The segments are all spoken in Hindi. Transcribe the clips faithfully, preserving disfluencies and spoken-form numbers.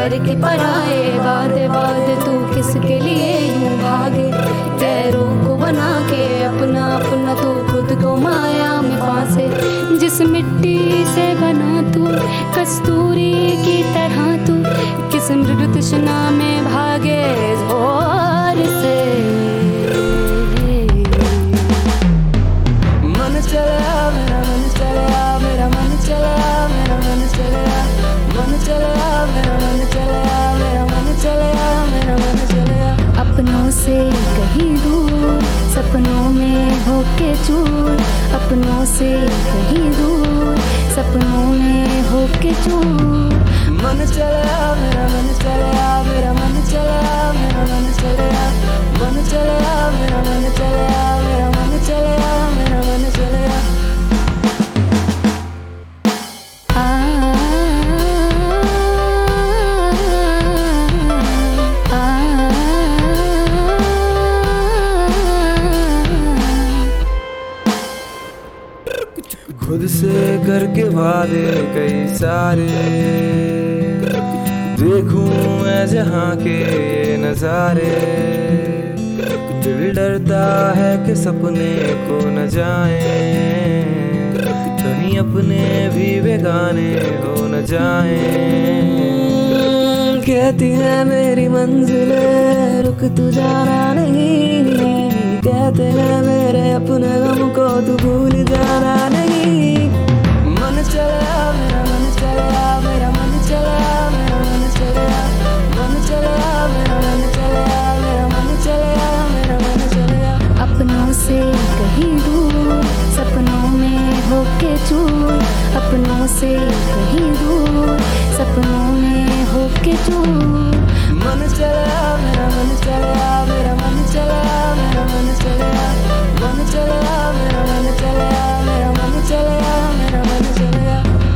करके पराए वादे वादे तू किसके लिए यूं भागे। गैरों को बना के अपना अपना तू खुद को माया में फांसे। जिस मिट्टी से बना तू कस्तूरी की तरह तू किस मृग तृष्णा में भागे जोर से। मन चला मेरा मन चला मेरा मन चला मेरा मन चला मन चला मेरा मन चला मेरा मन चला मेरा मन चला। अपनों से कहीं दूर सपनों में होके चूर। अपनों से कहीं दूर सपनों में होके चूर। मन चला मेरा मन चला मेरा मन चला मेरा मन चला मन चला मेरा मन चला मेरा मन चला मेरा मन चला। खुद से करके वादे कई सारे देखूं मैं जहाँ के नजारे। दिल डरता है कि सपने को न जाए कहीं अपने भी बेगाने हो न जाए। कहती है मेरी मंजिले रुक तू जाना नहीं। कहते हैं मेरे अपने गम को तू भूल जाना नहीं। मन चला मेरा मन चला मेरा मन चला मेरा मन चला मन चला मेरा मन चला मेरा मन चला मेरा मन चला। अपनों से कहीं दूर सपनों में होके चूर। अपनों से कहीं दूर सपनों में होके चूर। मन चला मेरा मन चला मेरा मन चला मेरा मन चला मन चला मेरा मन चला मेरा मन चला मेरा मन चला।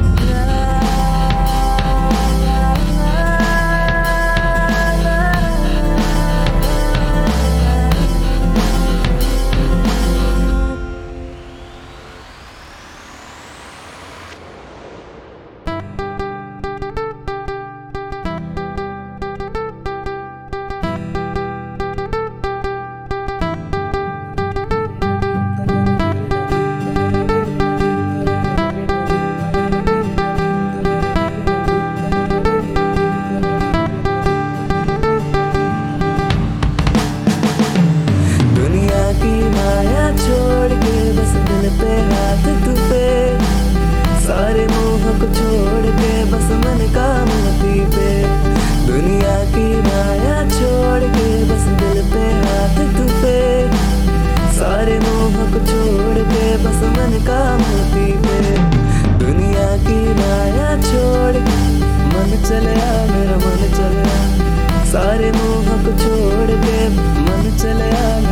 छोड़ के बस दिल पे हाथ तू पे सारे मोह को छोड़ के बस मन का मोती पे। दुनिया की माया छोड़ के बस दिल पे हाथ तू पे सारे मोह को छोड़ के बस मन का मोती पे। दुनिया की माया छोड़ के मन चला मेरा मन चला सारे मोह को छोड़ के मन चला।